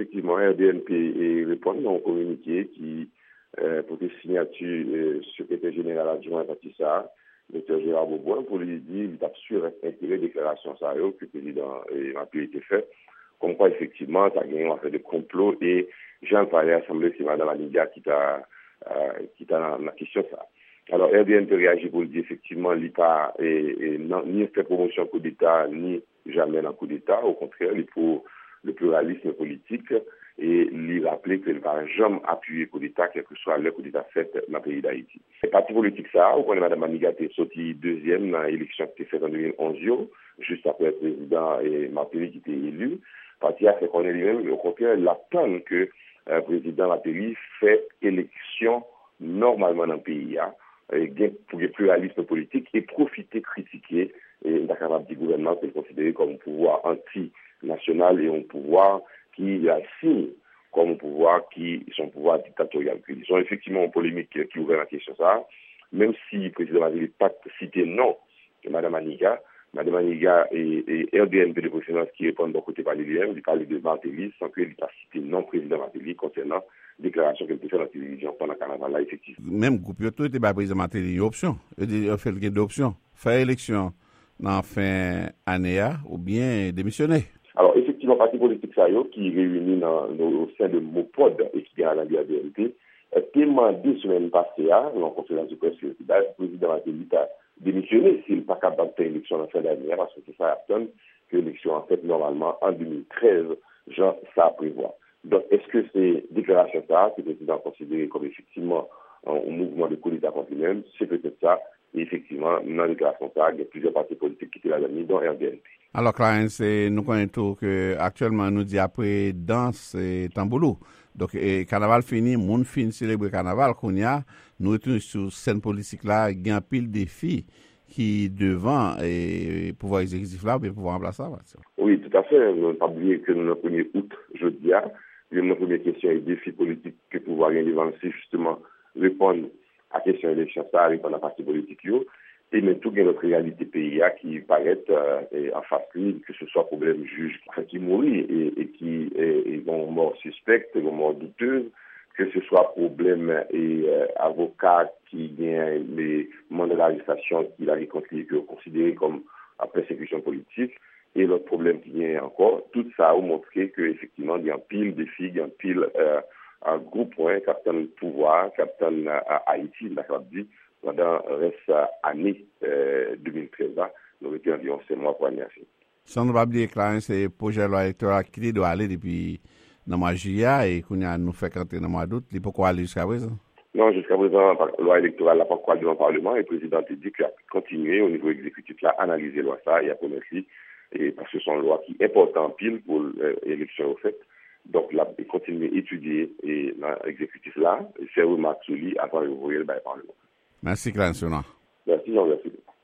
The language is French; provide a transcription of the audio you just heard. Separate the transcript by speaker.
Speaker 1: effectivement, RDNP répond à un communiqué qui, pour des signatures, secrétaire général adjoint Patissa, Dr. Gérard Beaubois, pour lui dire qu'il a sûr intérêt déclaration ça que le président a pu été fait. Comme quoi, effectivement, ça a gagné en fait de complot et Jean parlait à l'Assemblée, c'est Mme Aniga qui t'a dans la question ça. Alors, RDNP réagit pour le dire, effectivement, il n'a ni fait promotion coup d'État, ni jamais dans coup d'État. Au contraire, il est pour le pluralisme politique et il rappelait qu'il ne va jamais appuyer coup d'État, quel que soit le coup d'État fait dans le pays d'Haïti. Le parti politique, ça, où Mme Aniga est sortie deuxième dans l'élection qui était faite en 2011, juste après le président et Martelly qui était élu. Le parti a fait connaître lui-même, au contraire, il attend que le président Martelly fait élection normalement dans le pays. Pour le pluralisme politique et profiter, critiquer la capacité du gouvernement qui est considéré comme un pouvoir anti-national et un pouvoir qui assigne comme un pouvoir qui sont pouvoir dictatorial. Ils sont effectivement en polémique qui ouvre la question ça, même si le président n'a pas cité non de Mme Aniga. Mme Aniga et RDNP de présidence qui répondent de côté par lui-même, il parle de Martelly sans qu'il n'ait pas cité non président Martelly concernant déclaration qu'elle peut faire dans la télévision pendant le carnaval là, effectivement.
Speaker 2: Même groupe Yoto était pas président Martelly, une option. Il a fait deux options. Faire élection dans fin année ou bien démissionner.
Speaker 1: Alors, effectivement, parti politique ça qui réunit au sein de Mopod et qui gagne la BNP, demandé semaine passée, dans la conférence de presse, le président Martelly a démissionné s'il n'est pas capable de faire l'élection en fin d'année, parce que c'est ça attend que l'élection en fait normalement en 2013, genre ça prévoit. Donc, est-ce que ces déclarations ça, que le président considéré comme effectivement un mouvement de coup d'État contre lui-même, c'est peut-être ça. Et effectivement, dans la déclaration ça, il y a plusieurs partis politiques qui étaient là-dedans, dont RDNP.
Speaker 2: Alors, Clarence, nous connaissons que actuellement nous dit après danse et tamboulou. Donc, carnaval fini, monde fin célébrer carnaval, qu'on y a, nous retournons sur scène politique là, il y a un pile de filles qui devant et pouvoir exécutif là, ou pouvoir remplacer ça.
Speaker 1: Oui, tout à fait. Nous n'avons pas oublié que le 1er août, jeudi, la première question est défi politique que pouvoir gagner justement répondre à la question de l'élection, ça répondre à la partie politique. Et même tout notre réalité pays qui paraît en face que ce soit problème juge qui mourit et qui est mort suspecte, mort douteuse, que ce soit problème et avocat qui gagne les mandats d'arrestation qu'il a réconcilié, que considéré comme en persécution politique, et l'autre problème qui vient encore, tout ça a montré qu'effectivement, il y a un pile de filles, il y a un pile un groupe captain de pouvoir, captain à Haïti, d'accord dit, pendant le reste année 2013, nous avons été environ 5 mois pour année.
Speaker 2: Sans nous pas oublier, Clarence, c'est le projet de loi électorale qui doit aller depuis le mois de juillet et qu'on a nous fait canter dans le mois d'août. Pourquoi aller jusqu'à présent?
Speaker 1: Non, jusqu'à présent, la loi électorale n'a pas encore devant le Parlement et le président a dit qu'il a continué au niveau exécutif là, analyser la loi ça et à promettre et parce que c'est une loi qui est importante pile pour l'élection au fait. Donc là, il continue à étudier et l'exécutif là, et faire remarque sur lui avant de le Parlement.
Speaker 2: Merci, Clarence.
Speaker 1: Merci, Jean, merci.